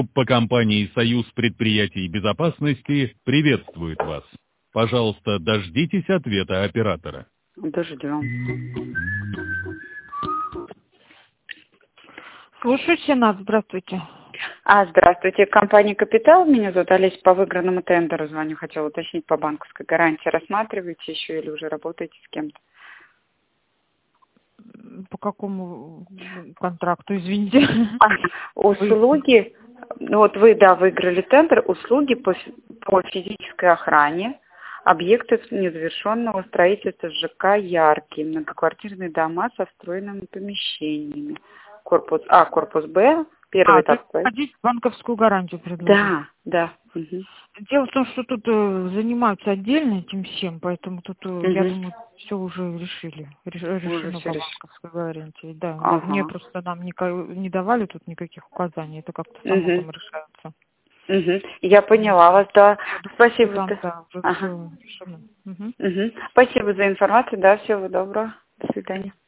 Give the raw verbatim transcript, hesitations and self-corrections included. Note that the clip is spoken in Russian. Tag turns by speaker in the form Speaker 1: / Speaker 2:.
Speaker 1: По компании «Союз предприятий безопасности» приветствует вас. Пожалуйста, дождитесь ответа оператора.
Speaker 2: Дождем.
Speaker 3: Слушаю, Сенат, здравствуйте.
Speaker 2: А, здравствуйте, компания «Капитал». Меня зовут Олеся, по выигранному тендеру звоню. Хотела уточнить по банковской гарантии. Рассматриваете еще или уже работаете с кем-то?
Speaker 3: По какому контракту, извините?
Speaker 2: А, услуги, вот вы, да, выиграли тендер, услуги по, по физической охране объектов незавершенного строительства ЖК «Яркий», многоквартирные дома со встроенными помещениями. Корпус А, корпус Б, первый
Speaker 3: а,
Speaker 2: этап.
Speaker 3: Хотите банковскую гарантию предложить?
Speaker 2: Да, да. Угу.
Speaker 3: Дело в том, что тут э, занимаются отдельно этим всем, поэтому тут, э,
Speaker 2: Угу.
Speaker 3: я думаю, все уже решили. Реш, решено
Speaker 2: все
Speaker 3: по
Speaker 2: решили.
Speaker 3: банковской гарантии. Да,
Speaker 2: Ага.
Speaker 3: да, мне просто нам не, не давали тут никаких указаний, это как-то само
Speaker 2: Угу.
Speaker 3: там решается.
Speaker 2: Угу. Я поняла вас, да. Спасибо.
Speaker 3: Там,
Speaker 2: да.
Speaker 3: да, уже
Speaker 2: Ага.
Speaker 3: все решено. Угу.
Speaker 2: Угу. Спасибо за информацию, да, всего доброго. До свидания.